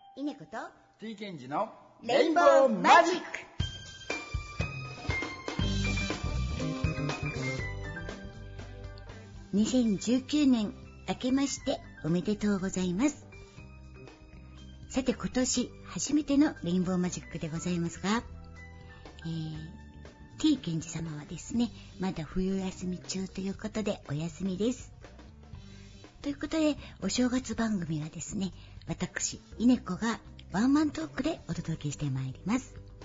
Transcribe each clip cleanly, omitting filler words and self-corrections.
稲子と T ケンジのレインボーマジック。2019年明けましておめでとうございます。さて今年初めてのレインボーマジックでございますが、T ケンジ様はですね、まだ冬休み中ということでお休みです。ということでお正月番組はですね、私稲子がワンマントークでお届けしてまいります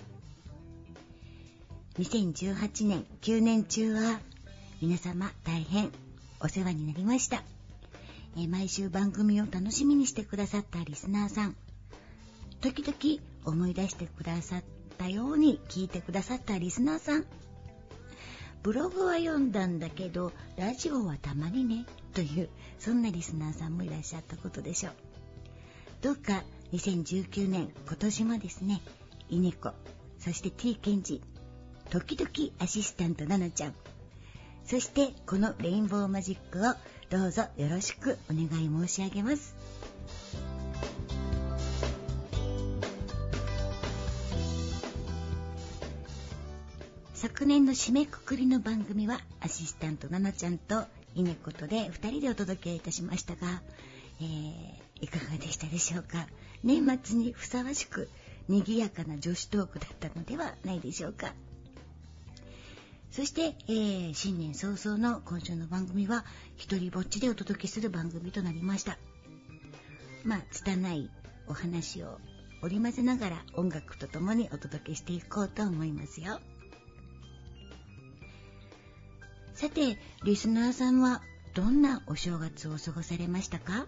。2018年9年中は皆様大変お世話になりました。毎週番組を楽しみにしてくださったリスナーさん、時々思い出してくださったように聞いてくださったリスナーさん、ブログは読んだんだけどラジオはたまにねというそんなリスナーさんもいらっしゃったことでしょう。どうか2019年今年もですね、稲子そして T ケンジ、時々アシスタントナナちゃん、そしてこのレインボーマジックをどうぞよろしくお願い申し上げます。昨年の締めくくりの番組はアシスタントナナちゃんと稲子とで2人でお届けいたしましたが、いかがでしたでしょうか。年末にふさわしく賑やかな女子トークだったのではないでしょうか。そして、新年早々の今週の番組は一人ぼっちでお届けする番組となりました。拙いお話を織り交ぜながら音楽とともにお届けしていこうと思いますよ。さて、リスナーさんはどんなお正月を過ごされましたか？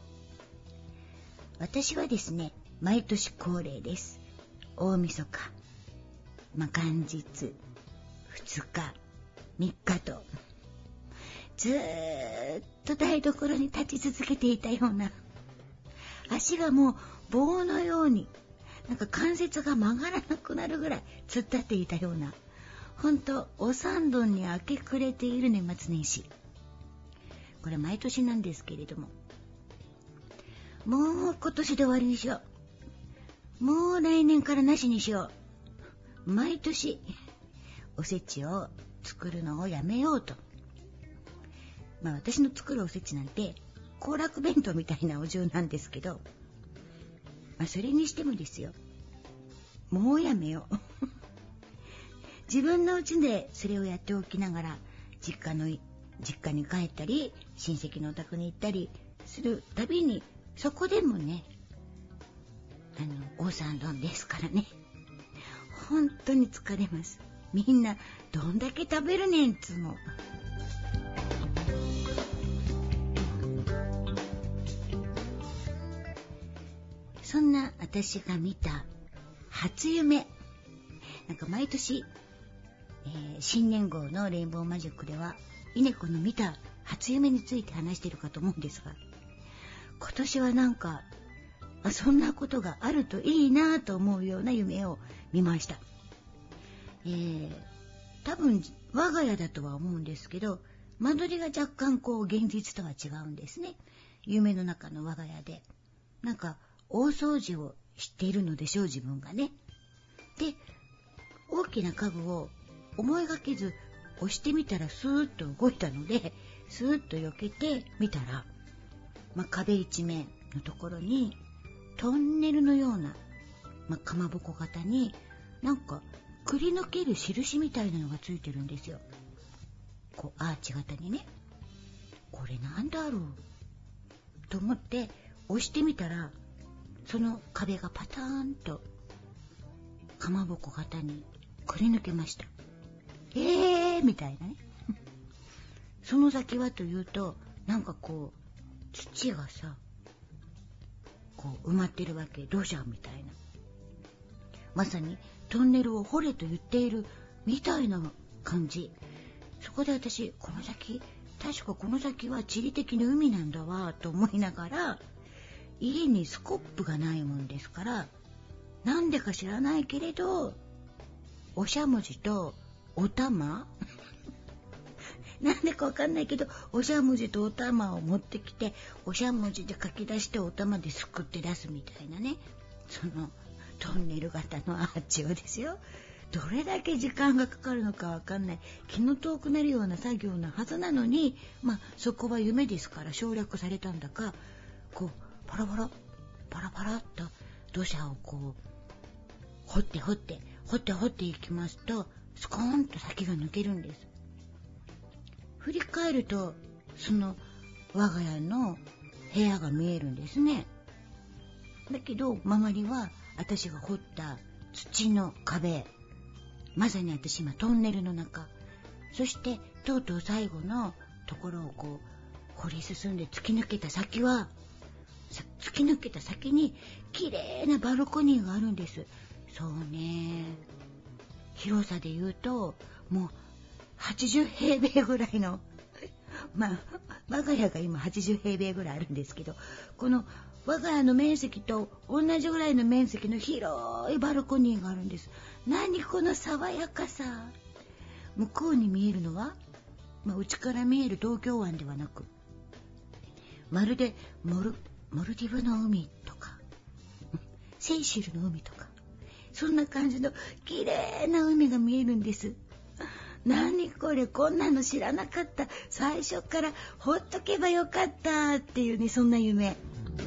私はですね、毎年恒例です。大晦日、元日、2日、3日と、ずーっと台所に立ち続けていたような、足がもう棒のように、関節が曲がらなくなるぐらい突っ立っていたような、本当お三度に明け暮れている年末年始。これ毎年なんですけれども、もう今年で終わりにしよう、もう来年からなしにしよう、毎年おせちを作るのをやめようと。私の作るおせちなんて行楽弁当みたいなお重なんですけど、それにしてもですよ、もうやめよう自分の家でそれをやっておきながら実家に帰ったり親戚のお宅に行ったりするたびに、そこでもね、お三丼ですからね、本当に疲れます。みんなどんだけ食べるねんつも。そんな私が見た初夢、毎年、新年号のレインボーマジックでは稲子の見た初夢について話しているかと思うんですが、今年はそんなことがあるといいなと思うような夢を見ました。多分我が家だとは思うんですけど、間取りが若干現実とは違うんですね。夢の中の我が家で大掃除をしているのでしょう、自分がね。で、大きな家具を思いがけず押してみたらスーッと動いたので、スーッと避けてみたら、壁一面のところにトンネルのような、かまぼこ型にくり抜ける印みたいなのがついてるんですよ。アーチ型にね。これなんだろうと思って押してみたら、その壁がパターンとかまぼこ型にくり抜けました。みたいなねその先はというと、土がさ埋まってるわけ、土砂みたいな、まさにトンネルを掘れと言っているみたいな感じ。そこで私、確かこの先は地理的に海なんだわと思いながら、家にスコップがないもんですから、なんでか知らないけれどおしゃもじとお玉なんでかわかんないけどおしゃもじとお玉を持ってきて、おしゃもじで書き出してお玉ですくって出すみたいなね。 そのトンネル型のアーチをですよ、どれだけ時間がかかるのかわかんない、気の遠くなるような作業なはずなのに、そこは夢ですから省略されたんだか、こうパラパラパラパラっと土砂をこう掘っていきますと、スコーンと先が抜けるんです。振り返るとその我が家の部屋が見えるんですね。だけど周りは私が掘った土の壁、まさに私今トンネルの中、そしてとうとう最後のところをこう掘り進んで突き抜けた先に綺麗なバルコニーがあるんです。そうね、広さで言うともう80平米ぐらいの我が家が今80平米ぐらいあるんですけど、この我が家の面積と同じぐらいの面積の広いバルコニーがあるんです。何この爽やかさ。向こうに見えるのは、うちから見える東京湾ではなく、まるでモルディブの海とかセイシルの海とか、そんな感じの綺麗な海が見えるんです。何これ、こんなの知らなかった、最初からほっとけばよかったっていうね、そんな夢。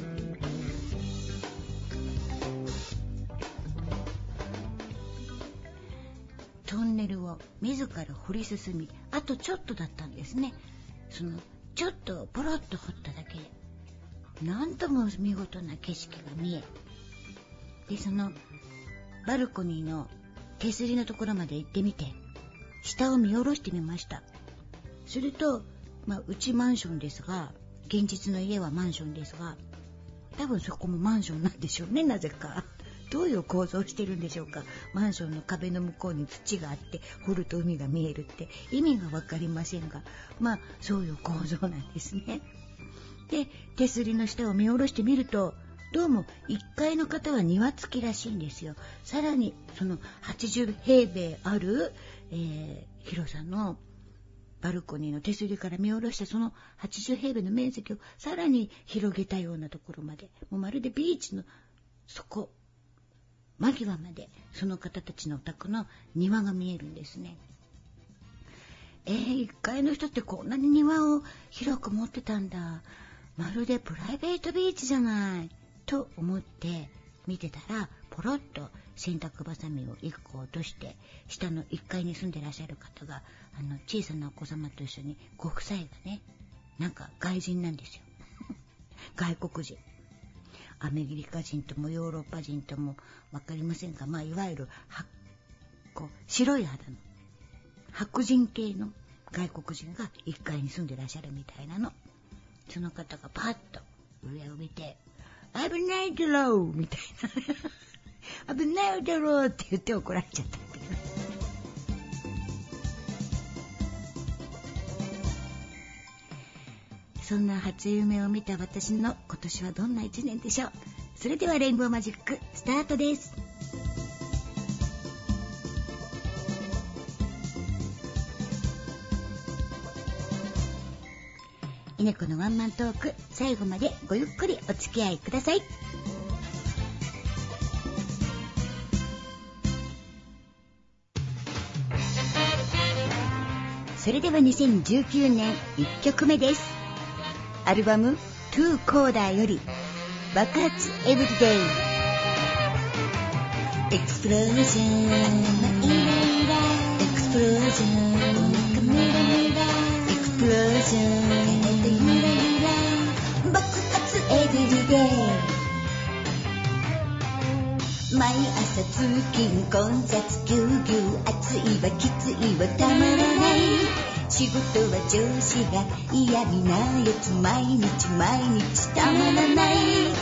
トンネルを自ら掘り進み、あとちょっとだったんですね。そのちょっとポロッと掘っただけでなんとも見事な景色が見え、でそのバルコニーの手すりのところまで行ってみて、下を見下ろしてみました。すると、うちマンションですが、現実の家はマンションですが、多分そこもマンションなんでしょうね。なぜかどういう構造してるんでしょうか。マンションの壁の向こうに土があって掘ると海が見えるって意味が分かりませんが、そういう構造なんですね。で手すりの下を見下ろしてみると、どうも1階の方は庭付きらしいんですよ。さらにその80平米ある、広さのバルコニーの手すりから見下ろしたその80平米の面積をさらに広げたようなところまで、もうまるでビーチの底間際までその方たちのお宅の庭が見えるんですね。1階の人ってこんなに庭を広く持ってたんだ、まるでプライベートビーチじゃないと思って見てたら、ポロッと洗濯バサミを1個落として、下の1階に住んでらっしゃる方が小さなお子様と一緒にご夫妻がね、なんか外人なんですよ外国人、アメリカ人ともヨーロッパ人とも分かりませんが、いわゆる白い肌の白人系の外国人が1階に住んでらっしゃるみたいなの。その方がパッと上を見て、危ないだろうみたいな危ないだろうって言って怒られちゃったっていう。そんな初夢を見た私の今年はどんな1年でしょう。それではレインボーマジックスタートです。稲子のワンマントーク、最後までごゆっくりお付き合いください。それでは2019年1曲目です。アルバム2コーダーより爆発エブリデイ。エクスプロージョン、エクスプロージョン、エクスプロージョン、爆発エブリデイ。毎朝通勤混雑ぎゅうぎゅう、暑いわきついわたまらない、仕事は上司が嫌味なやつ、毎日たまらない、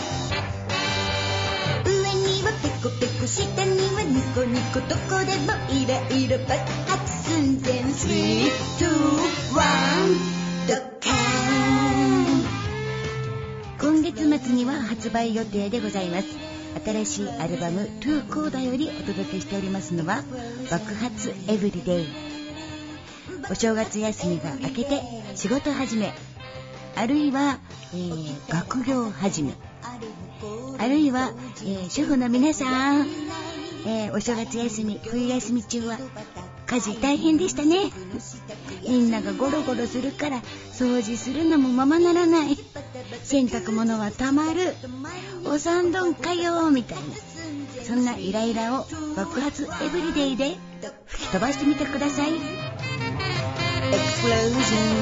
上にはペコペコ、下にはニコニコ、どこでもイライラ爆発寸前、3、2、1、ドカーン。今月末には発売予定でございます。新しいアルバム2コーダよりお届けしておりますのは爆発エブリデイ。お正月休みが明けて仕事始め、あるいは、学業始め、 あるいは、主婦の皆さん、お正月休み、冬休み中は家事大変でしたね。みんながゴロゴロするから掃除するのもままならない、洗濯物はたまる、お三丼かよみたいな、そんなイライラを爆発エブリデイで吹き飛ばしてみてください。エクスプロージョン、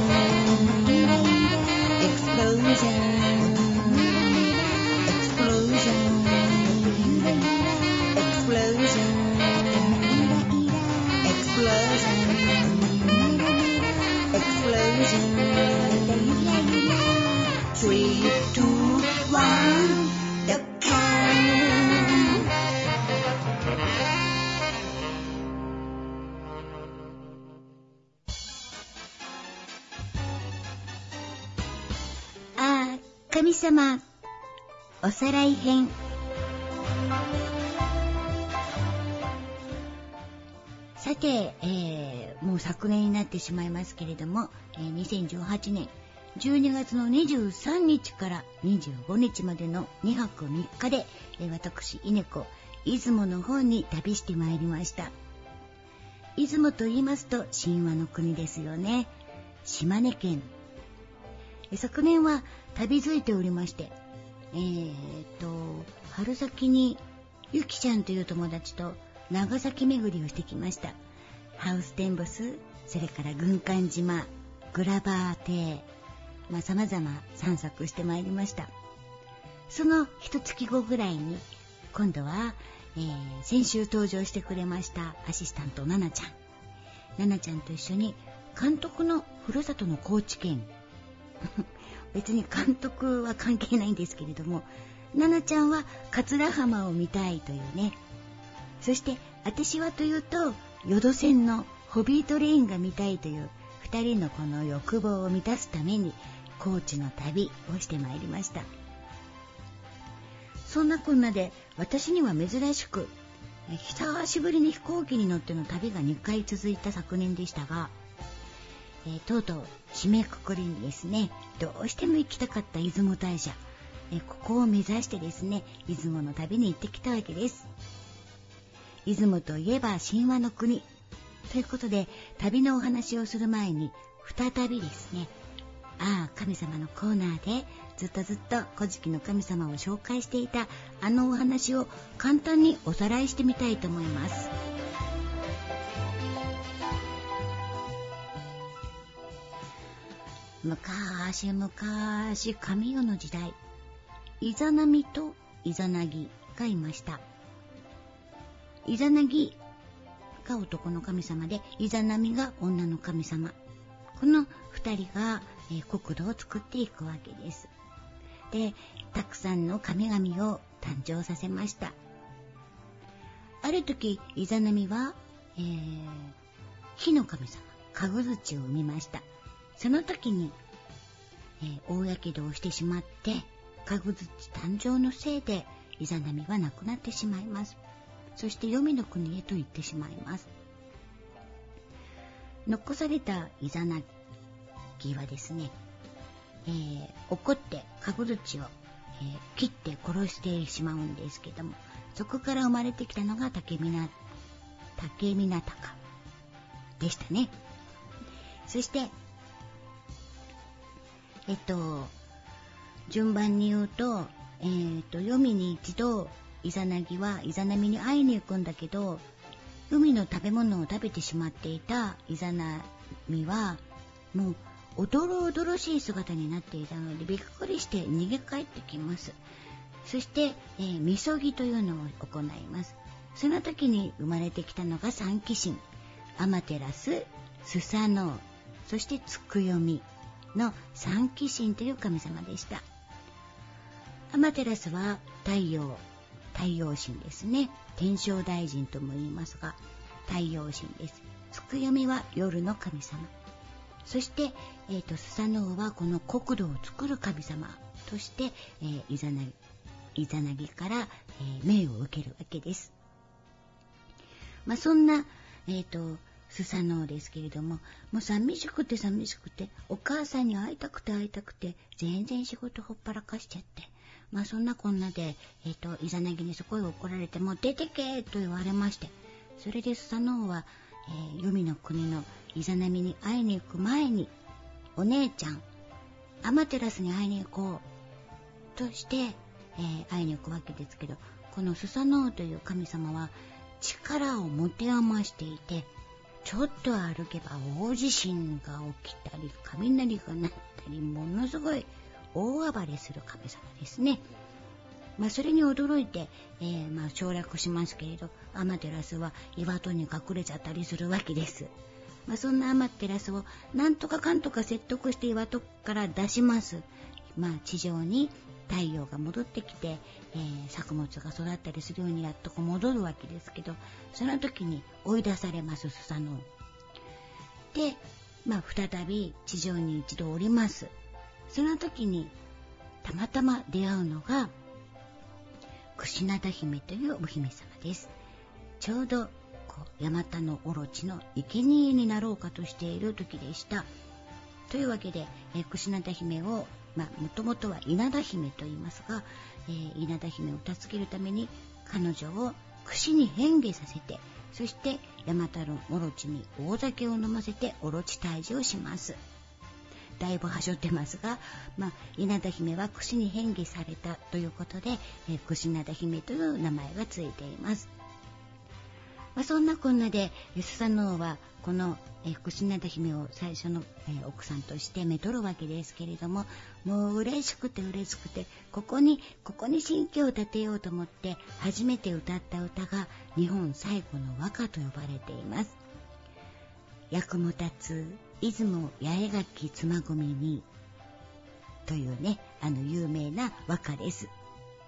エクスプロージョン、エクスプロージョン、エクスプロージョン、エクスプロージョン、エクスプロージョン、3、2、1、ドッカーン。神様おさらい編。さて、もう昨年になってしまいますけれども、2018年12月の23日から25日までの2泊3日で、私稲子出雲の方に旅してまいりました。出雲と言いますと神話の国ですよね。島根県。昨年は旅づいておりまして、春先にゆきちゃんという友達と長崎巡りをしてきました。ハウステンボス、それから軍艦島、グラバー邸、様々散策してまいりました。その一月後ぐらいに今度は、先週登場してくれましたアシスタントナナちゃんと一緒に監督のふるさとの高知県別に監督は関係ないんですけれども、ナナちゃんは桂浜を見たいというね。そして私はというと淀線のホビートレインが見たいという2人のこの欲望を満たすために高知の旅をしてまいりました。そんなこんなで私には珍しく久しぶりに飛行機に乗っての旅が2回続いた昨年でしたが、とうとう締めくくりにですね、どうしても行きたかった出雲大社、ここを目指してですね、出雲の旅に行ってきたわけです。出雲といえば神話の国ということで、旅のお話をする前に再びですね、神様のコーナーでずっと古事記の神様を紹介していたあのお話を簡単におさらいしてみたいと思います。昔々神代の時代、イザナミとイザナギがいました。イザナギが男の神様で、イザナミが女の神様。この二人が、国土を作っていくわけです。で、たくさんの神々を誕生させました。ある時、イザナミは、火の神様、カグズチを生みました。その時に、大やけどをしてしまって、カグズチ誕生のせいでイザナミは亡くなってしまいます。そして黄泉の国へと行ってしまいます。残されたイザナギはですね、怒ってカグズチを、切って殺してしまうんですけども、そこから生まれてきたのが竹湊でしたね。そして順番に言うと、黄泉に一度イザナギはイザナミに会いに行くんだけど、海の食べ物を食べてしまっていたイザナミはもうおどろおどろしい姿になっていたので、びっくりして逃げ帰ってきます。そして、みそぎというのを行います。その時に生まれてきたのが三鬼神、アマテラス、スサノオ、そしてツクヨミの三鬼神という神様でした。アマテラスは太陽神ですね。天正大神とも言いますが、太陽神です。ツクヨミは夜の神様。そして、スサノオはこの国土を作る神様として、イザナギから、命を受けるわけです。そんな、スサノオですけれども、もう寂しくてお母さんに会いたくて全然仕事ほっぱらかしちゃって、 そんなこんなで、イザナギにすごい怒られて、もう出てけと言われまして、それでスサノオは、黄泉の国のイザナミに会いに行く前に、お姉ちゃんアマテラスに会いに行こうとして、会いに行くわけですけど、このスサノオという神様は力を持て余していて、ちょっと歩けば大地震が起きたり雷が鳴ったり、ものすごい大暴れする神様ですね。それに驚いて、省略しますけれど、アマテラスは岩戸に隠れちゃったりするわけです。そんなアマテラスをなんとかかんとか説得して岩戸から出します。地上に太陽が戻ってきて、作物が育ったりするようにやっと戻るわけですけど、その時に追い出されます、スサノオで、再び地上に一度降ります。その時にたまたま出会うのがクシナダ姫というお姫様です。ちょうどヤマタノオロチの生贄になろうかとしている時でした。というわけで、クシナダ姫をもともとは稲田姫と言いますが、稲田姫を助けるために彼女を櫛に変化させて、そしてヤマタノオロチに大酒を飲ませてオロチ退治をします。だいぶはしょってますが、稲田姫は櫛に変化されたということで、クシナダ姫という名前がついています。そんなこんなでスサノオはこのクシナダ姫を最初の奥さんとしてめとるわけですけれども、もう嬉しくてここに新居を建てようと思って初めて歌った歌が日本最古の和歌と呼ばれています。役も立つ出雲八重垣妻込にというね、有名な和歌です。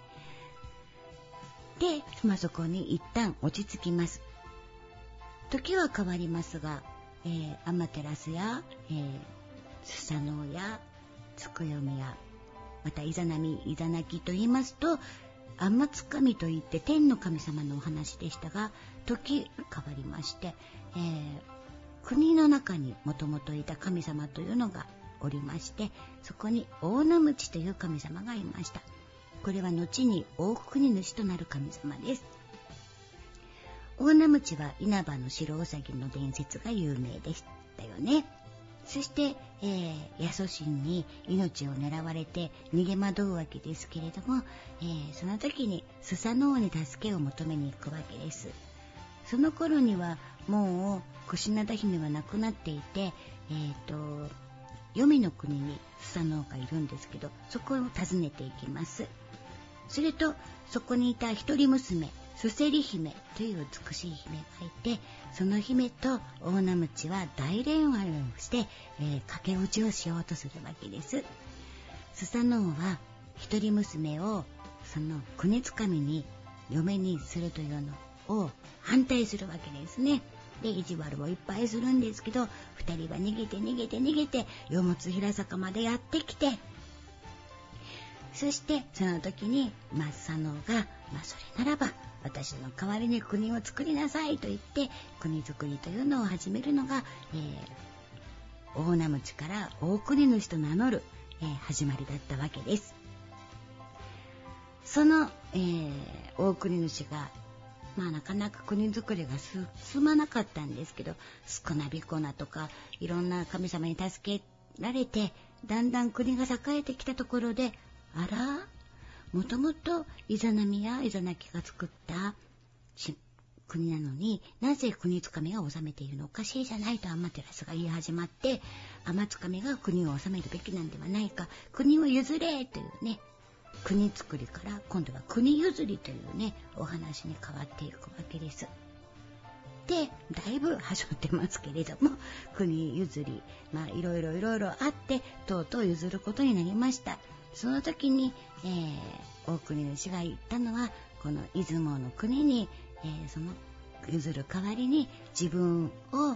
で、そこに一旦落ち着きます。時は変わりますが、アマテラスや、スサノオやツクヨミや、またイザナミ、イザナギと言いますと、アマツ神といって天の神様のお話でしたが、時変わりまして、国の中にもともといた神様というのがおりまして、そこに大名鞭という神様がいました。これは後に大国主となる神様です。大名鞭は稲葉の白うさぎの伝説が有名でしたよね。そして、八十神に命を狙われて逃げ惑うわけですけれども、その時にスサノオに助けを求めに行くわけです。その頃にはもうクシナダ姫は亡くなっていて、黄泉の国にスサノオがいるんですけど、そこを訪ねていきます。するとそこにいた一人娘スセリ姫という美しい姫がいて、その姫と大名鞭は大恋愛をして、駆け落ちをしようとするわけです。スサノオは一人娘をその国掴に嫁にするというのを反対するわけですね。で、意地悪をいっぱいするんですけど、二人は逃げて与物平坂までやってきて、そしてその時にスサノオが、それならば私の代わりに国を作りなさいと言って国作りというのを始めるのが、大名鞭から大国主と名乗る、始まりだったわけです。その、大国主がなかなか国づくりが進まなかったんですけど、スコナビコナとかいろんな神様に助けられてだんだん国が栄えてきたところで、もともとイザナミやイザナキが作った国なのに、なぜ国掴が治めているの？おかしいじゃないとアマテラスが言い始まって、アマツカメが国を治めるべきなんではないか、国を譲れというね、国作りから今度は国譲りというね、お話に変わっていくわけです。で、だいぶはしょってますけれども、国譲り、いろいろあってとうとう譲ることになりました。その時に、大国主が言ったのは、この出雲の国に、その譲る代わりに自分を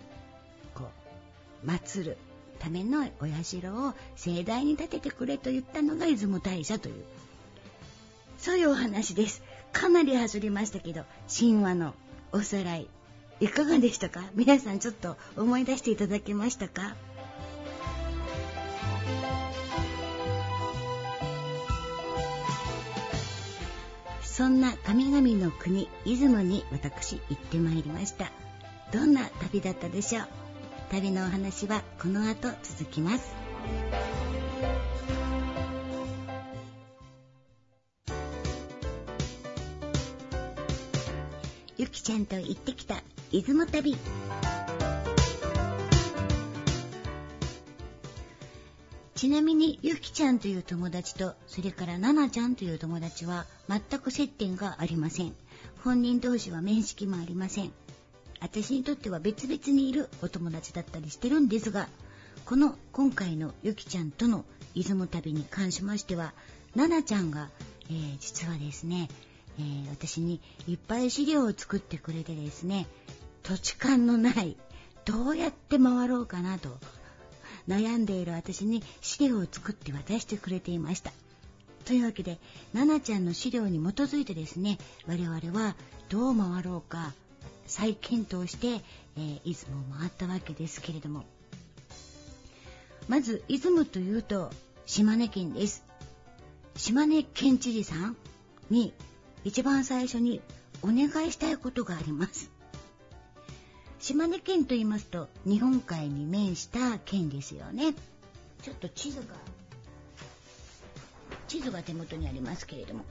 祀るためのお社を盛大に建ててくれと言ったのが出雲大社という、そういうお話です。かなり走りましたけど、神話のおさらいいかがでしたか？皆さんちょっと思い出していただけましたか？ そんな神々の国出雲に私行ってまいりました。どんな旅だったでしょう。旅のお話はこの後続きます。ゆきちゃんと行ってきた出雲旅。ちなみにゆきちゃんという友達と、それからななちゃんという友達は全く接点がありません。本人同士は面識もありません。私にとっては別々にいるお友達だったりしてるんですが、今回のゆきちゃんとの出雲旅に関しましては、ななちゃんが、実はですね、私にいっぱい資料を作ってくれてですね、土地勘のないどうやって回ろうかなと悩んでいる私に資料を作って渡してくれていました。というわけで、ななちゃんの資料に基づいてですね、我々はどう回ろうか再検討して、出雲を回ったわけですけれども、まず出雲というと島根県です。島根県知事さんに一番最初にお願いしたいことがあります。島根県と言いますと日本海に面した県ですよね。ちょっと地図が手元にありますけれども、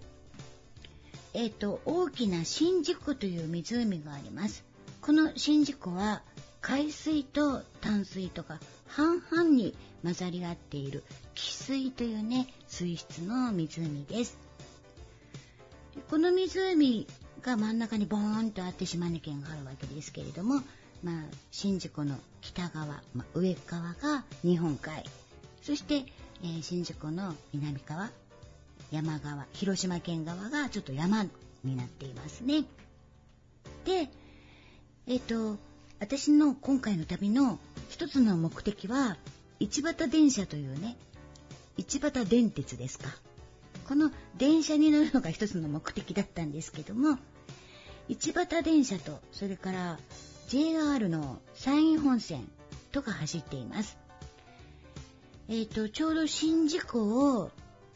大きな宍道湖という湖があります。この宍道湖は海水と淡水とか半々に混ざり合っている汽水というね、水質の湖です。この湖が真ん中にボーンとあって島根県があるわけですけれども、宍道湖の北側、上側が日本海、そして、宍道湖の南側、山側、広島県側がちょっと山になっていますね。で、私の今回の旅の一つの目的は一畑電車というね、一畑電鉄ですか。この電車に乗るのが一つの目的だったんですけども、一畑電車とそれから JR の山陰本線とか走っています。ちょうど宍道湖を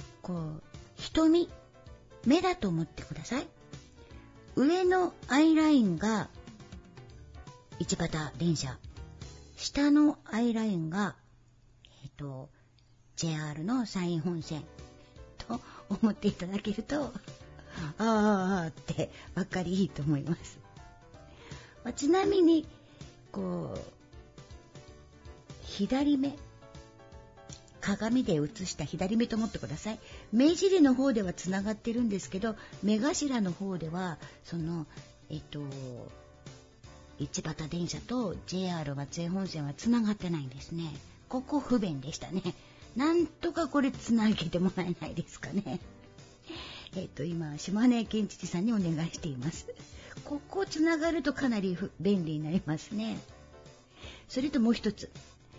目だと思ってください。上のアイラインが一畑電車、下のアイラインが、JR の山陰本線と思っていただけるとって分かりいいと思います。ちなみに左目、鏡で映した左目と思ってください。目尻の方ではつながってるんですけど、目頭の方ではその一畑電車と JR 松江本線はつながってないんですね。ここ不便でしたね。なんとかこれつなげてもらえないですかね。今島根県知事さんにお願いしています。ここつながるとかなり便利になりますね。それともう一つ、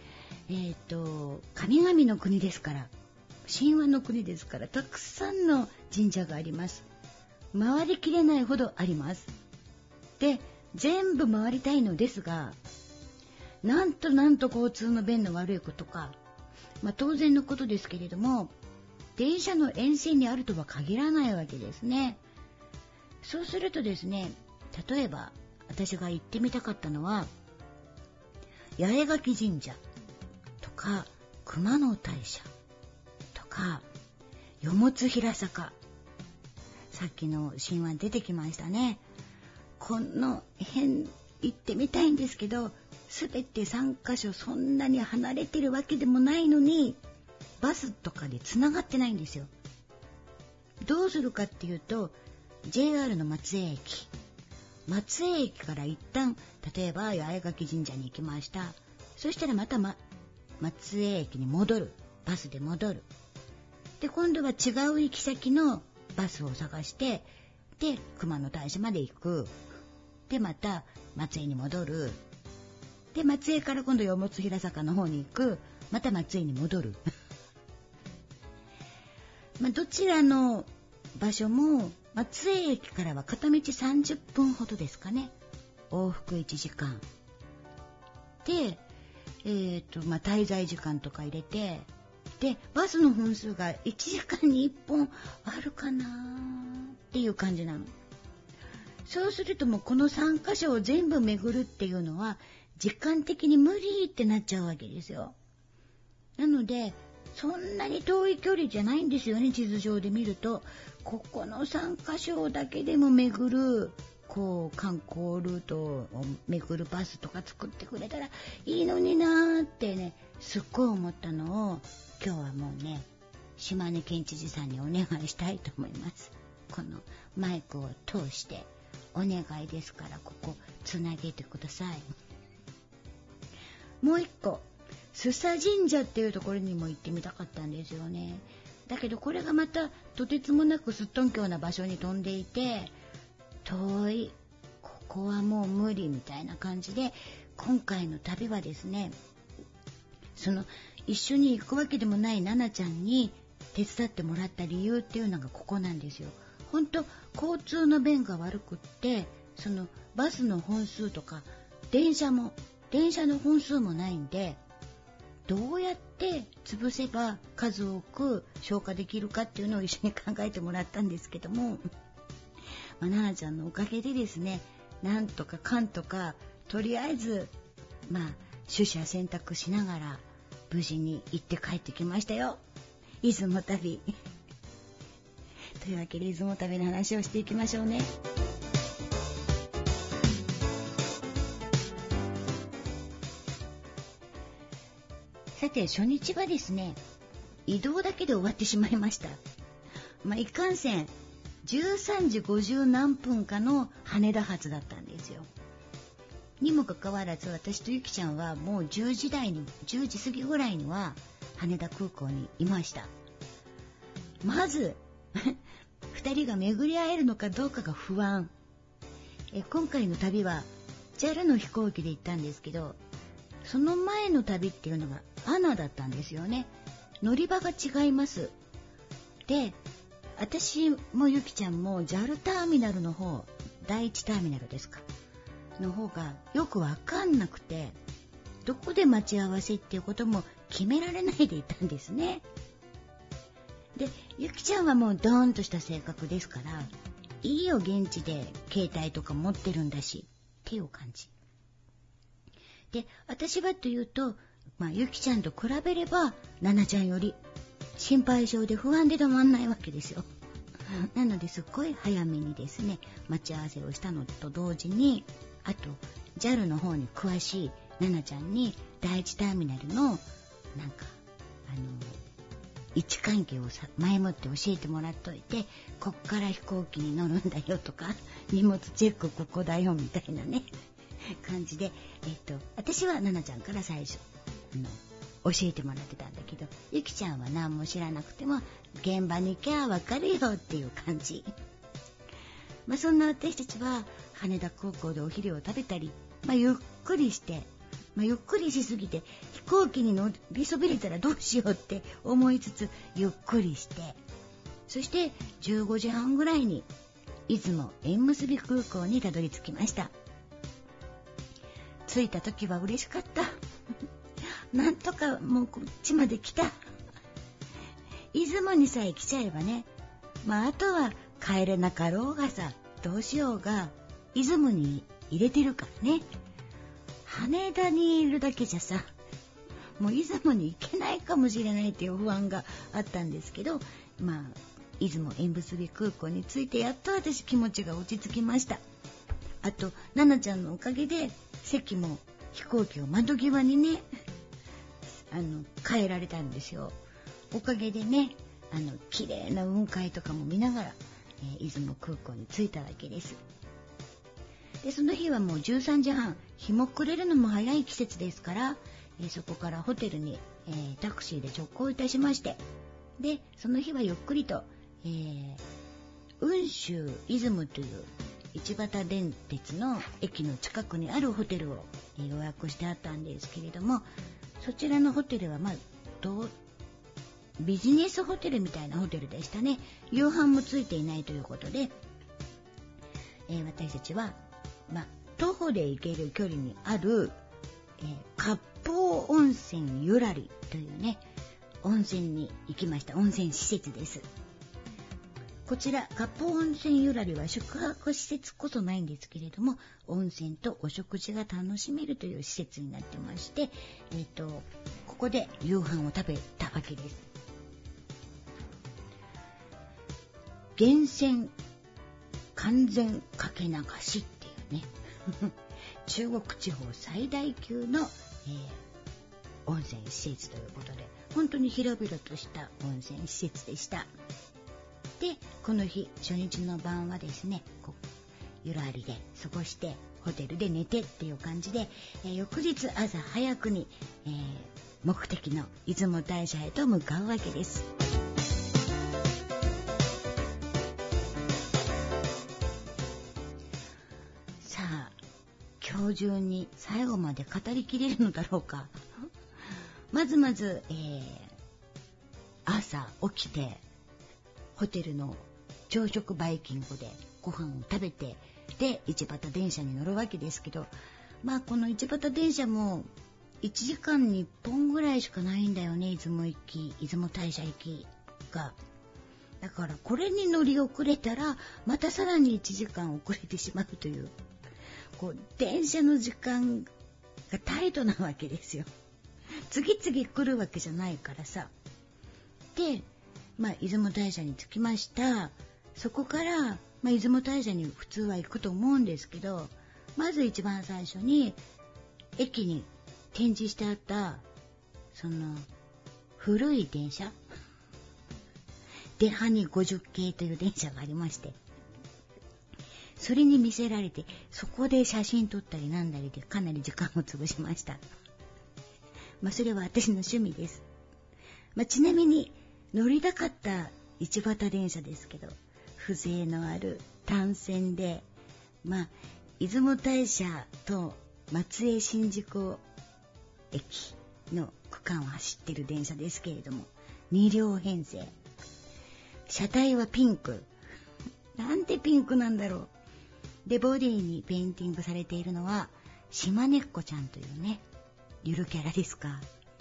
神々の国ですから、神話の国ですから、たくさんの神社があります。回りきれないほどあります。で、全部回りたいのですが、なんと交通の便の悪いことか、当然のことですけれども、電車の沿線にあるとは限らないわけですね。そうするとですね、例えば私が行ってみたかったのは八重垣神社とか熊野大社とか四物平坂、さっきの神話に出てきましたね。この辺行ってみたいんですけど、すべて3カ所そんなに離れてるわけでもないのに、バスとかでつながってないんですよ。どうするかっていうと、 JR の松江駅から一旦、例えば八重垣神社に行きました。そしたらまた、松江駅に戻る、バスで戻る。で、今度は違う行き先のバスを探して、で熊野大社まで行く。でまた松江に戻る。で松江から今度四物平坂の方に行く。また松江に戻る。どちらの場所も松江駅からは片道30分ほどですかね。往復1時間で、滞在時間とか入れてでバスの本数が1時間に1本あるかなっていう感じなの。そうするともうこの3カ所を全部巡るっていうのは時間的に無理ってなっちゃうわけですよ。なのでそんなに遠い距離じゃないんですよね。地図上で見るとここの3カ所だけでも巡るこう観光ルートを巡るバスとか作ってくれたらいいのになーってね、すっごい思ったのを今日はもうね、島根県知事さんにお願いしたいと思います。このマイクを通してお願いですから、ここつなげてください。もう一個、須佐神社っていうところにも行ってみたかったんですよね。だけどこれがまたとてつもなくすっとんきょうな場所に飛んでいて、遠い、ここはもう無理みたいな感じで、今回の旅はですね、その一緒に行くわけでもないナナちゃんに手伝ってもらった理由っていうのがここなんですよ。本当交通の便が悪くって、そのバスの本数とか電車の本数もないんで、どうやって潰せば数多く消化できるかっていうのを一緒に考えてもらったんですけども、ナナちゃんのおかげでですね、なんとかかんとかとりあえず取捨選択しながら無事に行って帰ってきましたよ、出雲旅というわけで出雲旅の話をしていきましょうね。さて初日はですね、移動だけで終わってしまいました。いかんせん13時50何分かの羽田発だったんですよ。にもかかわらず私とゆきちゃんはもう10時過ぎぐらいには羽田空港にいました。まず2人が巡り合えるのかどうかが不安。今回の旅は JAL の飛行機で行ったんですけど、その前の旅っていうのがANAだったんですよね。乗り場が違います。で、私もゆきちゃんも JAL ターミナルの方、第一ターミナルですかの方がよくわかんなくて、どこで待ち合わせっていうことも決められないでいたんですね。で、ゆきちゃんはもうドーンとした性格ですから、いいよ現地で携帯とか持ってるんだしっていう感じで、私はというと、ゆきちゃんと比べればナナちゃんより心配性で不安でたまんないわけですよ。なのですっごい早めにですね、待ち合わせをしたのと同時に、あと JAL の方に詳しいナナちゃんに第一ターミナルの位置関係を前もって教えてもらっといて、こっから飛行機に乗るんだよとか、荷物チェックここだよみたいなね感じで、私はナナちゃんから最初教えてもらってたんだけど、ゆきちゃんは何も知らなくても現場に行けばわかるよっていう感じ。そんな私たちは羽田空港でお昼を食べたり、ゆっくりして、ゆっくりしすぎて飛行機に乗りそびれたらどうしようって思いつつゆっくりして、そして15時半ぐらいに出雲縁結び空港にたどり着きました。着いた時は嬉しかったなんとかもうこっちまで来た。出雲にさえ来ちゃえばね、あとは帰れなかろうがさ、どうしようが出雲に入れてるからね。羽田にいるだけじゃさ、もう出雲に行けないかもしれないっていう不安があったんですけど、出雲縁結び空港に着いてやっと私気持ちが落ち着きました。あとナナちゃんのおかげで席も飛行機を窓際にね変えられたんですよ。おかげでね、綺麗な雲海とかも見ながら、出雲空港に着いたわけです。で、その日はもう13時半、日も暮れるのも早い季節ですから、そこからホテルに、タクシーで直行いたしまして、でその日はゆっくりと、雲州出雲という一畑電鉄の駅の近くにあるホテルを予約してあったんですけれども、そちらのホテルはビジネスホテルみたいなホテルでしたね。夕飯もついていないということで、私たちは、徒歩で行ける距離にある、割烹温泉ゆらりというね温泉に行きました。温泉施設です。こちら割烹温泉ゆらりは宿泊施設こそないんですけれども、温泉とお食事が楽しめるという施設になってまして、ここで夕飯を食べたわけです。源泉完全かけ流しっていうね中国地方最大級の、温泉施設ということで、本当に広々とした温泉施設でした。で、この日初日の晩はですね、ゆらりで過ごしてホテルで寝てっていう感じで、翌日朝早くに、目的の出雲大社へと向かうわけです。さあ、今日中に最後まで語りきれるのだろうか。まず、朝起きてホテルの朝食バイキングでご飯を食べて、で一畑電車に乗るわけですけど、この一畑電車も1時間に1本ぐらいしかないんだよね、出雲大社行きが。だからこれに乗り遅れたらまたさらに1時間遅れてしまうという、電車の時間がタイトなわけですよ。次々来るわけじゃないからさ。で、出雲大社に着きました。そこから、出雲大社に普通は行くと思うんですけど、まず一番最初に駅に展示してあったその古い電車デハニ50系という電車がありまして、それに見せられて、そこで写真撮ったりなんだりでかなり時間を潰しました。それは私の趣味です。ちなみに乗りたかった一畑電車ですけど、風情のある単線で、出雲大社と松江新宿駅の区間を走っている電車ですけれども、2両編成、車体はピンク。なんてピンクなんだろう。で、ボディにペインティングされているのは島根っこちゃんというね、ゆるキャラですか。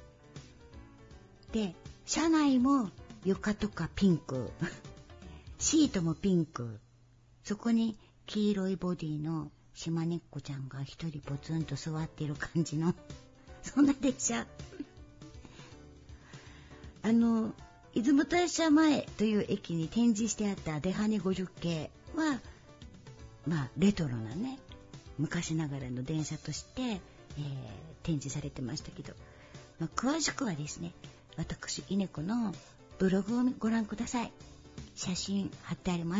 で、車内も床とかピンクシートもピンク、そこに黄色いボディの島根っこちゃんが一人ポツンと座っている感じのそんな電車出雲大社前という駅に展示してあったデハネ50系はレトロなね、昔ながらの電車として、展示されてましたけど、詳しくはですね、私稲子のブログをご覧ください。写真貼ってあります。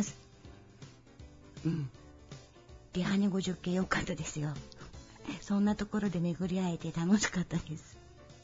デハネ50系良かったですよ。そんなところで巡り会えて楽しかったです。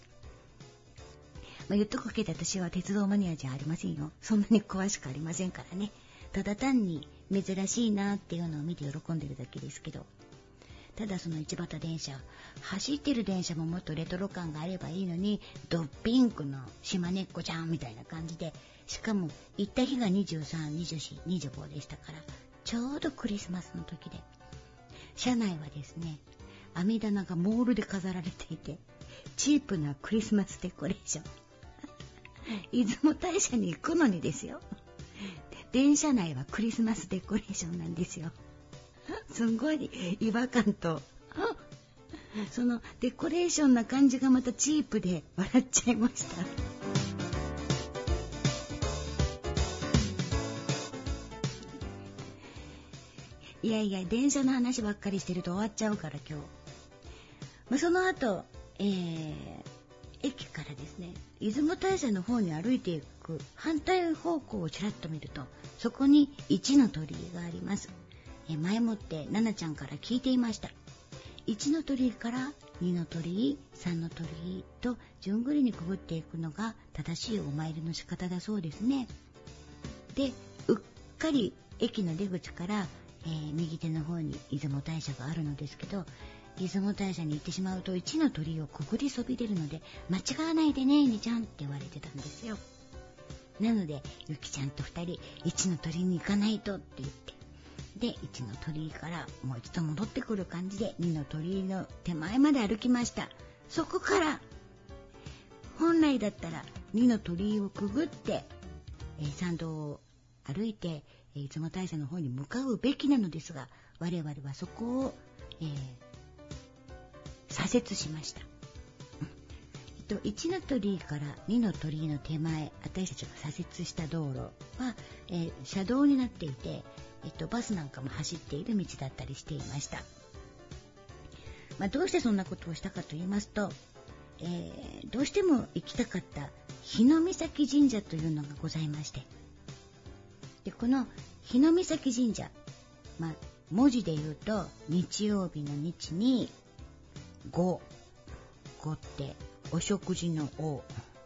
言っとくけど、私は鉄道マニアじゃありませんよ。そんなに詳しくありませんからね。ただ単に珍しいなっていうのを見て喜んでるだけですけど、ただその一畑電車、走ってる電車ももっとレトロ感があればいいのに、ドピンクの島根っこちゃんみたいな感じで、しかも行った日が23、24、25でしたから、ちょうどクリスマスの時で、車内はですね、網棚がモールで飾られていて、チープなクリスマスデコレーション出雲大社に行くのにですよ、電車内はクリスマスデコレーションなんですよ。すんごい違和感とそのデコレーションな感じがまたチープで笑っちゃいました。いや電車の話ばっかりしてると終わっちゃうから今日。その後、駅からですね、出雲大社の方に歩いていく反対方向をちらっと見ると、そこに一の鳥居があります。前もって奈々ちゃんから聞いていました。1の鳥居から2の鳥居、3の鳥居と順繰りにくぐっていくのが正しいお参りの仕方だそうですね。で、うっかり駅の出口から、右手の方に出雲大社があるのですけど、出雲大社に行ってしまうと1の鳥居をくぐりそびれるので、間違わないでね、にちゃんって言われてたんですよ。なのでゆきちゃんと2人1の鳥居に行かないとって言って、で1の鳥居からもう一度戻ってくる感じで2の鳥居の手前まで歩きました。そこから本来だったら二の鳥居をくぐって、参道を歩いて、出雲大社の方に向かうべきなのですが、我々はそこを、左折しました。1の鳥居から2の鳥居の手前、私たちが左折した道路は、車道になっていて、バスなんかも走っている道だったりしていました。どうしてそんなことをしたかと言いますと、どうしても行きたかった日御碕神社というのがございまして、でこの日御碕神社、文字で言うと日曜日の日に5ってお食事のお、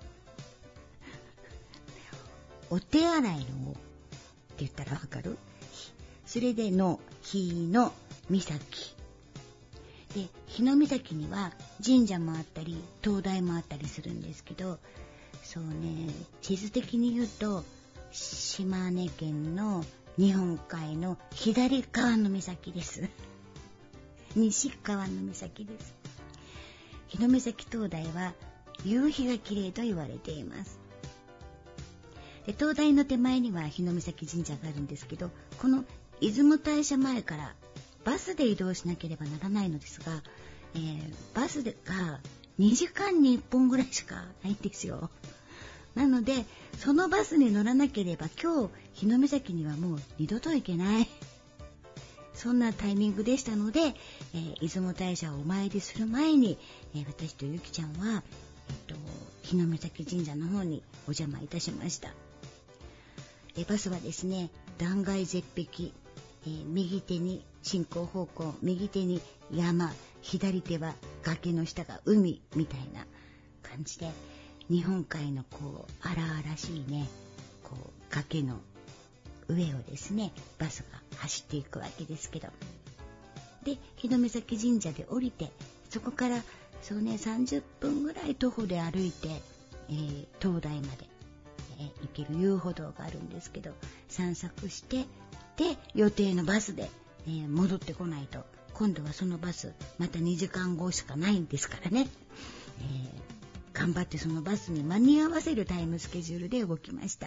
お手洗いのおって言ったらわかる？それでの日の岬で、日御碕には神社もあったり灯台もあったりするんですけど、そうね、地図的に言うと島根県の日本海の左側の岬です西側の岬です。日御碕灯台は夕日が綺麗と言われています。で、灯台の手前には日御碕神社があるんですけど、この出雲大社前からバスで移動しなければならないのですが、バスが2時間に1本ぐらいしかないんですよ。なのでそのバスに乗らなければ今日日御碕にはもう二度と行けない、そんなタイミングでしたので、出雲大社をお参りする前に、私とゆきちゃんは、日御碕神社の方にお邪魔いたしました。バスはですね、断崖絶壁、右手に進行方向、右手に山、左手は崖の下が海みたいな感じで、日本海のこう荒々しいね、こう崖の上をですね、バスが走っていくわけですけど、で日御碕神社で降りて、そこからそうね30分ぐらい徒歩で歩いて、灯台まで、行ける遊歩道があるんですけど、散策してで予定のバスで、戻ってこないと、今度はそのバスまた2時間後しかないんですからね、頑張ってそのバスに間に合わせるタイムスケジュールで動きました。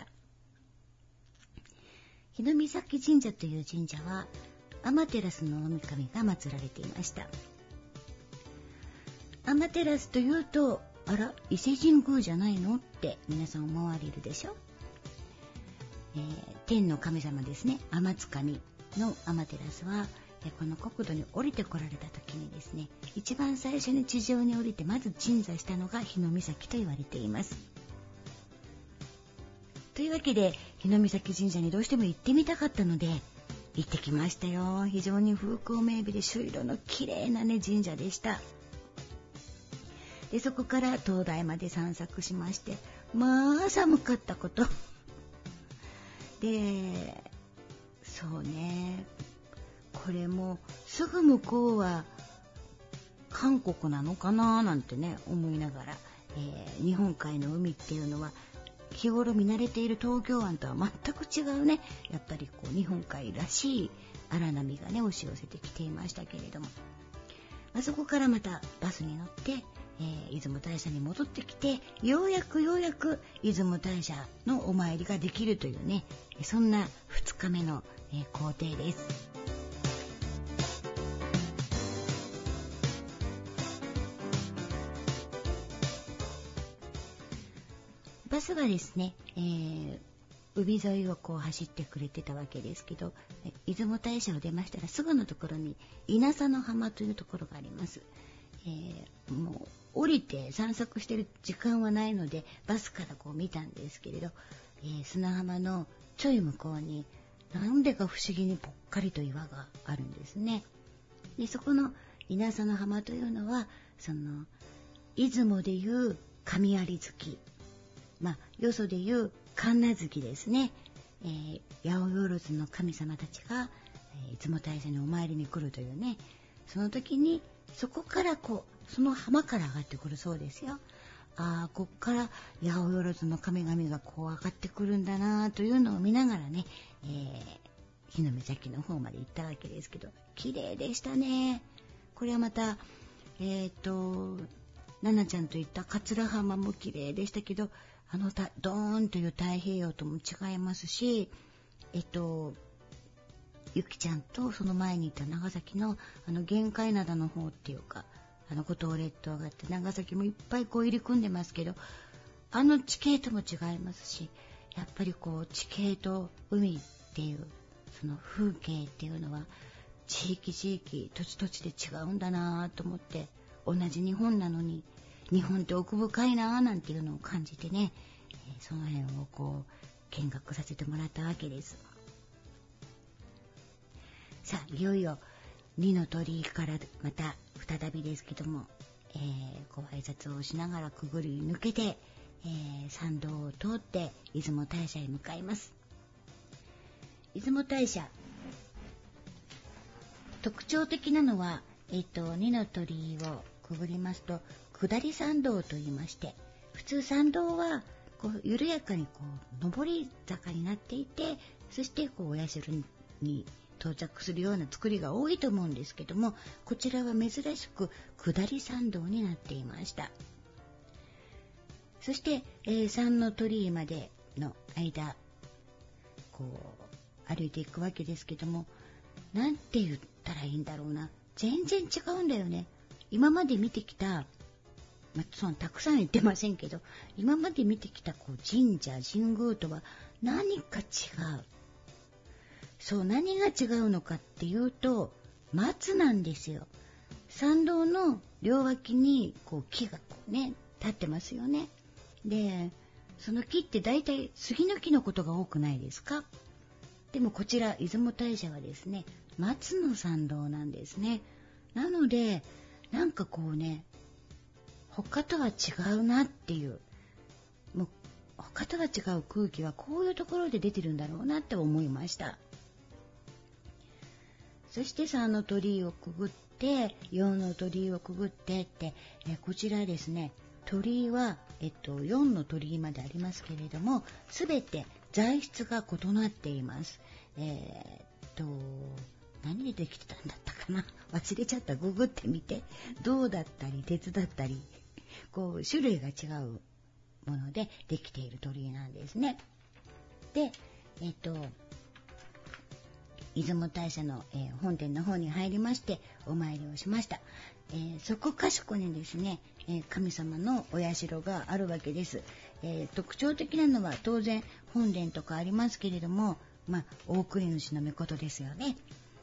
日御碕神社という神社は天照の大神が祀られていました。天照というと、あら伊勢神宮じゃないのって皆さん思われるでしょ。天の神様ですね、天津神の天照はこの国土に降りてこられた時にですね、一番最初に地上に降りてまず鎮座したのが日御碕と言われています。というわけで日御碕神社にどうしても行ってみたかったので行ってきましたよ。非常に風光明媚で朱色の綺麗なね神社でした。でそこから灯台まで散策しまして、寒かったことで、そうね、これもすぐ向こうは韓国なのかななんてね思いながら、日本海の海っていうのは日頃見慣れている東京湾とは全く違うね、やっぱりこう日本海らしい荒波がね押し寄せてきていましたけれども、そこからまたバスに乗って、出雲大社に戻ってきて、ようやく出雲大社のお参りができるというね、そんな2日目の、行程です。バスはですね、海沿いをこう走ってくれてたわけですけど、出雲大社を出ましたらすぐのところに稲佐の浜というところがあります。もう降りて散策してる時間はないのでバスからこう見たんですけれど、砂浜のちょい向こうになんでか不思議にぽっかりと岩があるんですね。でそこの稲佐の浜というのはその出雲でいう神有月、よそでいう神無月ですね。八百万の神様たちが、出雲大社にお参りに来るというね、その時にそこからこうその浜から上がってくるそうですよ。こっから八百万の神々がこう上がってくるんだなというのを見ながらね、日御碕の方まで行ったわけですけど、綺麗でしたね。これはまた奈々ちゃんと行った桂浜も綺麗でしたけど、 ドーンという太平洋とも違いますし、ゆきちゃんとその前にいた長崎の玄界灘の方っていうか、五島列島があって、長崎もいっぱいこう入り組んでますけど、地形とも違いますし、やっぱりこう地形と海っていうその風景っていうのは地域土地土地で違うんだなと思って、同じ日本なのに日本って奥深いななんていうのを感じてね、その辺をこう見学させてもらったわけです。さあ、いよいよ二の鳥居からまた再びですけども、ご挨拶をしながらくぐり抜けて、参道を通って出雲大社へ向かいます。出雲大社、特徴的なのは、二の鳥居をくぐりますと下り参道と言いまして、普通参道はこう緩やかにこう上り坂になっていて、そしてこうお社に到着するような作りが多いと思うんですけども、こちらは珍しく下り参道になっていました。そして、三の鳥居までの間こう歩いていくわけですけども、なんて言ったらいいんだろうな、全然違うんだよね。今まで見てきた、たくさん言ってませんけど、今まで見てきたこう神社神宮とは何か違う。そう、何が違うのかっていうと、松なんですよ。参道の両脇にこう木がこうね立ってますよね。で、その木って大体杉の木のことが多くないですか？でもこちら出雲大社はですね、松の参道なんですね。なのでなんかこうね、他とは違うなっていう、もう他とは違う空気はこういうところで出てるんだろうなって思いました。そして3の鳥居をくぐって4の鳥居をくぐってって、こちらですね、鳥居は、4の鳥居までありますけれども、すべて材質が異なっています。何でできてたんだったかな、忘れちゃった。ググってみて。銅だったり鉄だったり、こう種類が違うものでできている鳥居なんですね。で、出雲大社の、本殿の方に入りましてお参りをしました。そこかしこにですね、神様のお社があるわけです。特徴的なのは当然本殿とかありますけれども、大国主の命ですよね。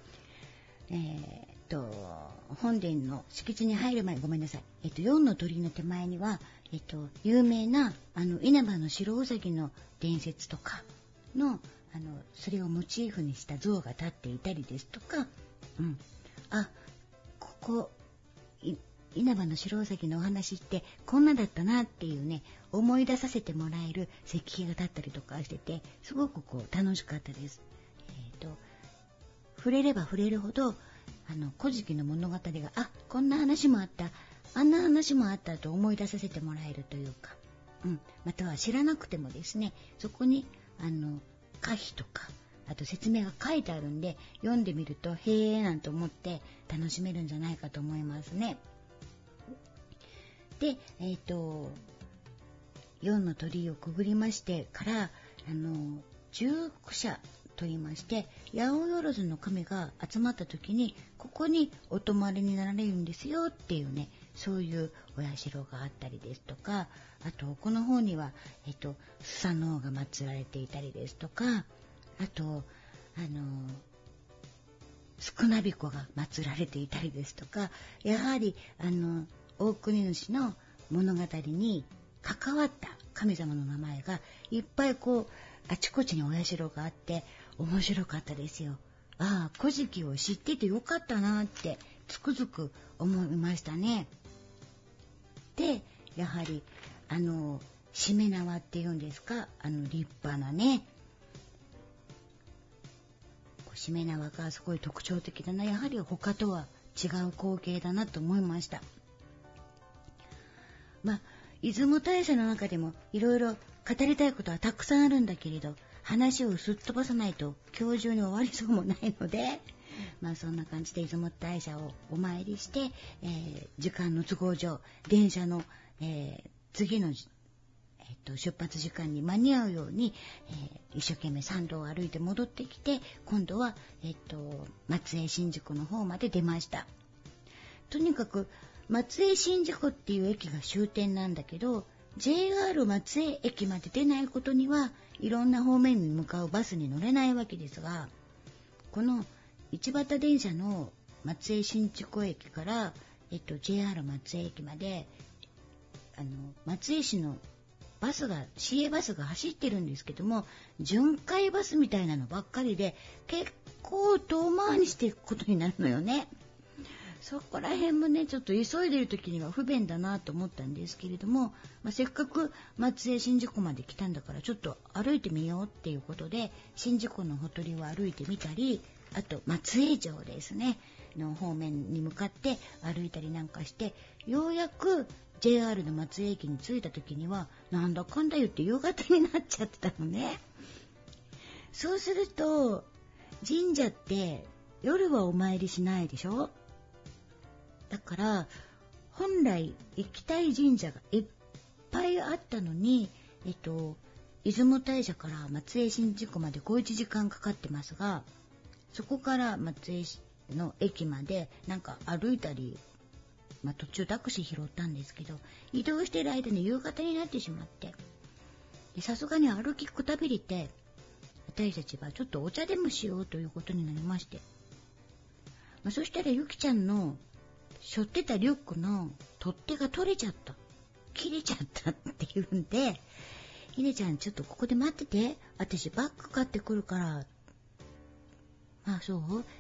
本殿の敷地に入る前、ごめんなさい、4の鳥居の手前には、有名な稲葉の白うさぎの伝説とかのそれをモチーフにした像が立っていたりですとか、ここ稲葉の白うさぎのお話ってこんなだったなっていうね、思い出させてもらえる石碑が立ったりとかしてて、すごくこう楽しかったです。触れれば触れるほど古事記の物語が、こんな話もあった、あんな話もあったと思い出させてもらえるというか、または知らなくてもですね、そこに歌碑とかあと説明が書いてあるんで、読んでみるとへえなんて思って楽しめるんじゃないかと思いますね。で、4の鳥居をくぐりましてから十九社と言いまして、八百万の神が集まった時にここにお泊まりになられるんですよっていうね、そういうお社があったりですとか、あとこの方にはスサノオが祀られていたりですとか、あとスクナビコが祀られていたりですとか、やはり大国主の物語に関わった神様の名前がいっぱいこうあちこちにお社があって面白かったですよ。古事記を知っててよかったなってつくづく思いましたね。で、やはりしめ縄っていうんですか、立派なねしめ縄がすごい特徴的だな、やはり他とは違う光景だなと思いました。出雲大社の中でもいろいろ語りたいことはたくさんあるんだけれど、話をすっ飛ばさないと今日中に終わりそうもないので、そんな感じで出雲大社をお参りして、時間の都合上電車の、次の出発時間に間に合うように、一生懸命参道を歩いて戻ってきて、今度は、松江新宿の方まで出ました。とにかく松江新宿っていう駅が終点なんだけど、 JR 松江駅まで出ないことにはいろんな方面に向かうバスに乗れないわけですが、この一畑電車の松江新宿駅から、JR 松江駅まで松江市のバスが、市営バスが走ってるんですけども、巡回バスみたいなのばっかりで結構遠回りしていくことになるのよね。そこら辺もね、ちょっと急いでる時には不便だなと思ったんですけれども、せっかく松江新宿まで来たんだからちょっと歩いてみようっていうことで、新宿のほとりを歩いてみたり、あと松江城ですねの方面に向かって歩いたりなんかして、ようやく JR の松江駅に着いた時にはなんだかんだ言って夕方になっちゃってたのね。そうすると神社って夜はお参りしないでしょ。だから本来行きたい神社がいっぱいあったのに、出雲大社から松江新宿まで小1時間かかってますが、そこから松江の駅までなんか歩いたり、途中タクシー拾ったんですけど、移動している間に夕方になってしまって、さすがに歩きくたびれて、私たちはちょっとお茶でもしようということになりまして、そしたらゆきちゃんの背負ってたリュックの取っ手が取れちゃった、切れちゃったっていうんで、ひねちゃんちょっとここで待ってて、私バッグ買ってくるから。そう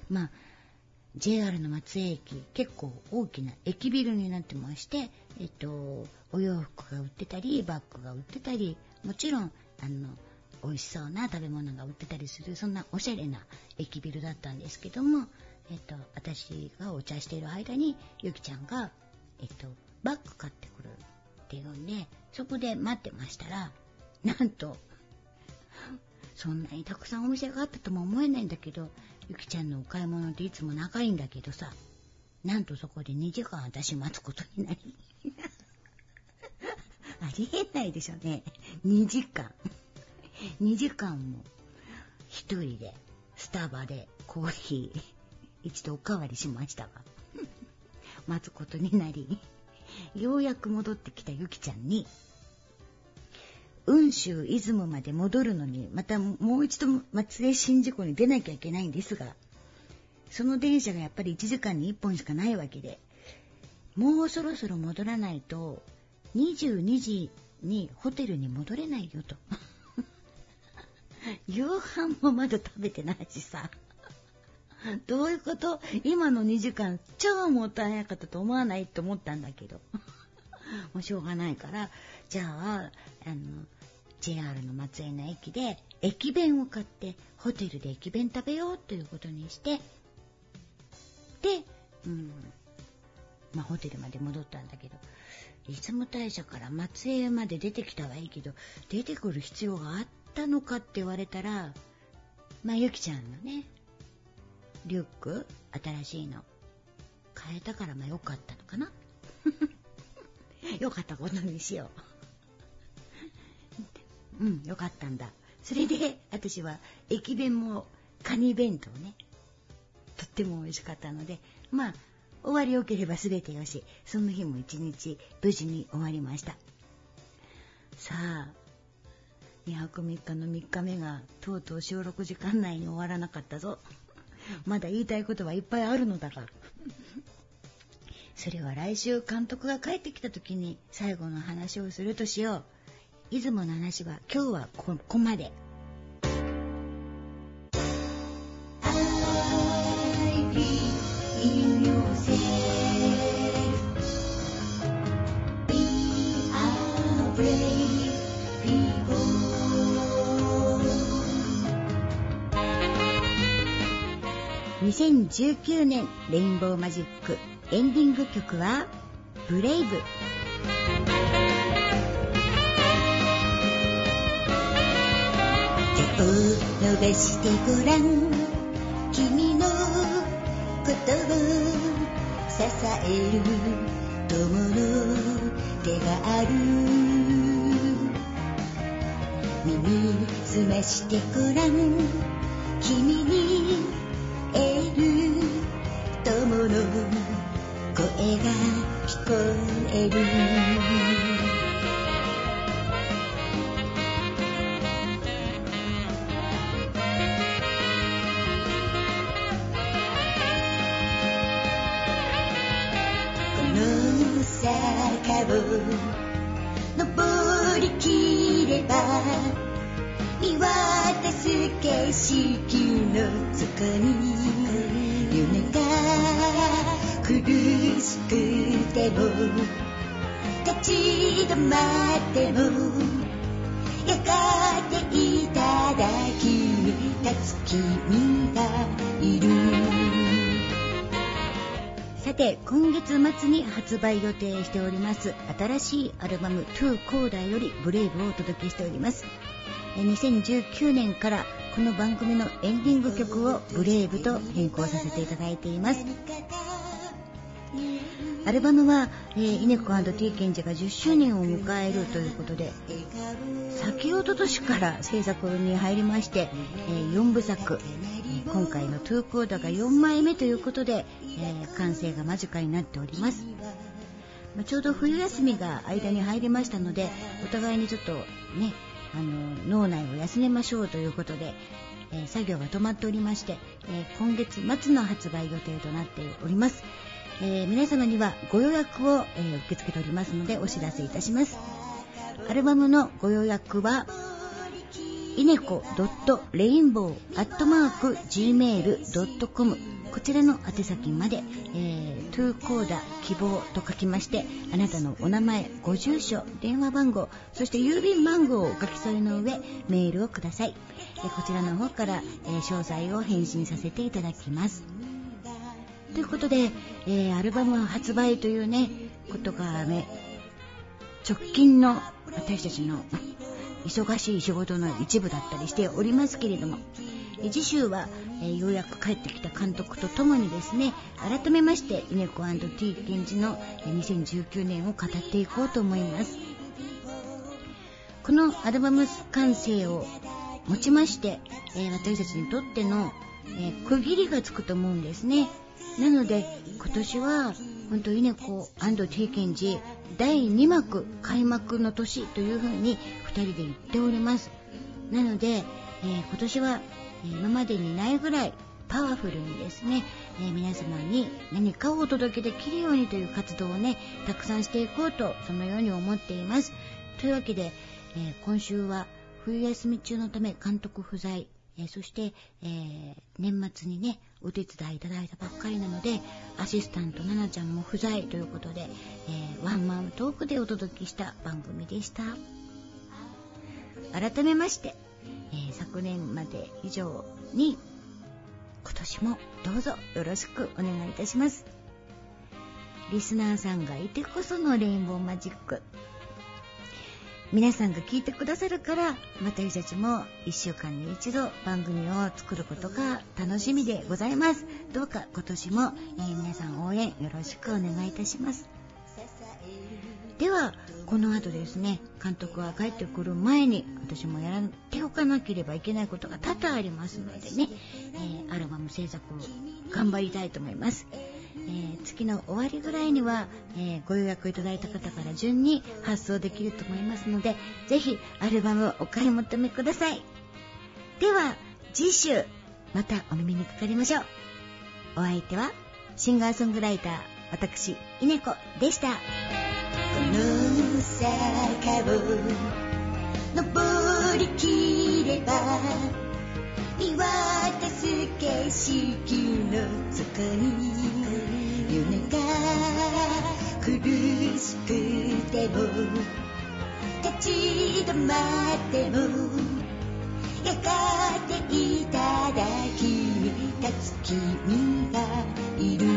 、JR の松江駅結構大きな駅ビルになってまして、お洋服が売ってたりバッグが売ってたり、もちろん美味しそうな食べ物が売ってたりする、そんなおしゃれな駅ビルだったんですけども、私がお茶している間にゆきちゃんが、バッグ買ってくるっていうんで、そこで待ってましたら、なんとそんなにたくさんお店があったとも思えないんだけど、ゆきちゃんのお買い物っていつも長いんだけどさ、なんとそこで2時間私待つことになりありえないでしょね。2時間も一人でスタバでコーヒー一度おかわりしましたが待つことになり、ようやく戻ってきたゆきちゃんに、雲州出雲まで戻るのにまたもう一度松江新宿に出なきゃいけないんですが、その電車がやっぱり1時間に1本しかないわけで、もうそろそろ戻らないと22時にホテルに戻れないよと夕飯もまだ食べてないしさどういうこと、今の2時間超もったいなかったと思わないと思ったんだけどもうしょうがないから、じゃあJR の松江の駅で駅弁を買ってホテルで駅弁食べようということにして、で、ホテルまで戻ったんだけど、出雲大社から松江まで出てきたはいいけど、出てくる必要があったのかって言われたら、ゆきちゃんのねリュック新しいの変えたから良かったのかな良かったことにしよう良かったんだ。それで私は駅弁もカニ弁当ね、とっても美味しかったので、終わりよければ全てよし、その日も一日無事に終わりました。さあ2泊3日の3日目がとうとう収録時間内に終わらなかったぞまだ言いたいことはいっぱいあるのだがそれは来週監督が帰ってきた時に最後の話をするとしよう。出雲の話は今日はここまで。2019年レインボーマジックエンディング曲はブレイブ。手を伸ばしてごらん、君のことを支える友の手がある。 耳澄ましてごらん、君にエール友の声が聞こえる。この坂を登りきれば見渡す景色のそこに夢が苦しくても立ち止まってもやがていただきに立つ君がいる。さて、今月末に発売予定しております新しいアルバム2コーダーよりブレイブをお届けしております。2019年からこの番組のエンディング曲をブレイブと変更させていただいています。アルバムは、イネコ&Tケンジが10周年を迎えるということで、先ほど年から制作に入りまして、4部作、今回の2コーダーが4枚目ということで、完成が間近になっております。ちょうど冬休みが間に入りましたので、お互いにちょっとね、脳内を休めましょうということで、作業が止まっておりまして、今月末の発売予定となっております。皆様にはご予約を、受け付けておりますのでお知らせいたします。アルバムのご予約はineco.rainbow@gmail.com こちらの宛先まで、2コーダ希望と書きまして、あなたのお名前、ご住所、電話番号、そして郵便番号をお書き添えの上メールをください。こちらの方から、詳細を返信させていただきます。ということで、アルバム発売というねことがね、直近の私たちの忙しい仕事の一部だったりしておりますけれども、次週は、ようやく帰ってきた監督とともにですね、改めましてイネコ&Tケンジの2019年を語っていこうと思います。このアルバム完成をもちまして、私たちにとっての、区切りがつくと思うんですね。なので今年は本当イネコ&Tケンジ第2幕開幕の年というふうに2人で言っております。なので、今年は今までにないぐらいパワフルにですね、皆様に何かをお届けできるようにという活動をね、たくさんしていこうと、そのように思っています。というわけで、今週は冬休み中のため監督不在、そして、年末にねお手伝いいただいたばっかりなので、アシスタントななちゃんも不在ということで、ワンマントークでお届けした番組でした。改めまして、昨年まで以上に今年もどうぞよろしくお願いいたします。リスナーさんがいてこそのレインボーマジック。皆さんが聞いてくださるから、私たちも1週間に一度番組を作ることが楽しみでございます。どうか今年も、皆さん応援よろしくお願いいたします。ではこの後ですね、監督が帰ってくる前に私もやっておかなければいけないことが多々ありますのでね、アルバム制作を頑張りたいと思います。月の終わりぐらいには、ご予約いただいた方から順に発送できると思いますので、ぜひアルバムをお買い求めください。では次週またお耳にかかりましょう。お相手はシンガーソングライター、私イネコでした。この坂を登りきれば見渡す景色のそこに夢が苦しくても立ち止まってもやがていただきに立つ君がいる。